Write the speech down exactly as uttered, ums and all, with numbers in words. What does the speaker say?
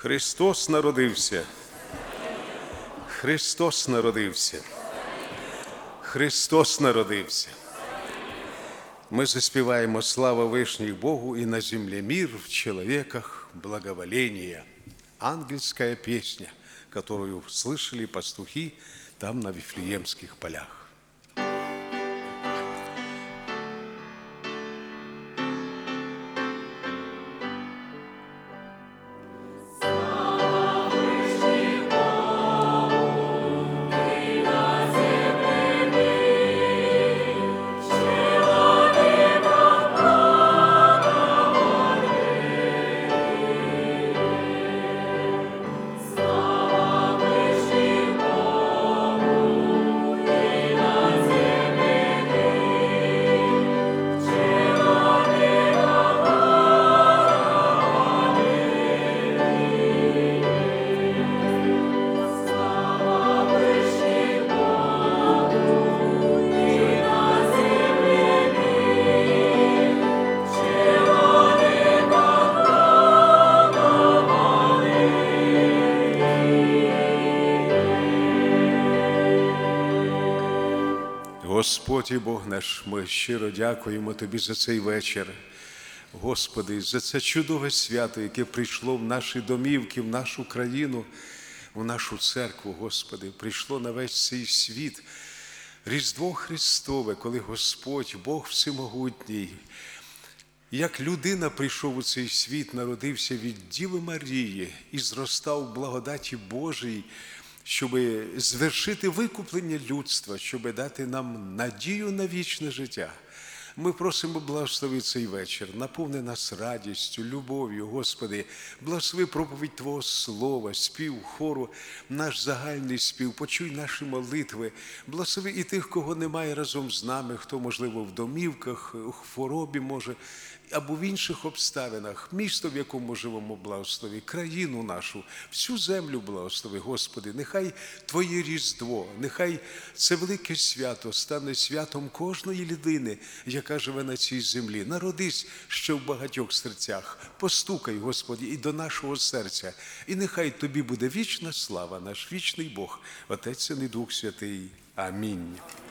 Христос народився. Христос народився. Христос народився. Мы заспеваем «Слава Вышних Богу, и на земле мир, в человеках благоволение». Ангельская песня, которую слышали пастухи там на Вифлеемских полях. Господь і Бог наш, ми щиро дякуємо Тобі за цей вечір. Господи, за це чудове свято, яке прийшло в наші домівки, в нашу країну, в нашу церкву, Господи, прийшло на весь цей світ. Різдво Христове, коли Господь, Бог Всемогутній, як людина прийшов у цей світ, народився від Діви Марії і зростав в благодаті Божій, щоб звершити викуплення людства, щоб дати нам надію на вічне життя. Ми просимо, благослови цей вечір, наповни нас радістю, любов'ю, Господи, благослови проповідь Твого Слова, спів хору, наш загальний спів, почуй наші молитви, благослови і тих, кого немає разом з нами, хто, можливо, в домівках, у хворобі, може, або в інших обставинах, місто, в якому живемо, благослови, країну нашу, всю землю благослови, Господи. Нехай Твоє Різдво, нехай це велике свято стане святом кожної людини, яка живе на цій землі. Народись ще в багатьох серцях. Постукай, Господи, і до нашого серця. І нехай Тобі буде вічна слава, наш вічний Бог, Отець і Дух Святий. Амінь.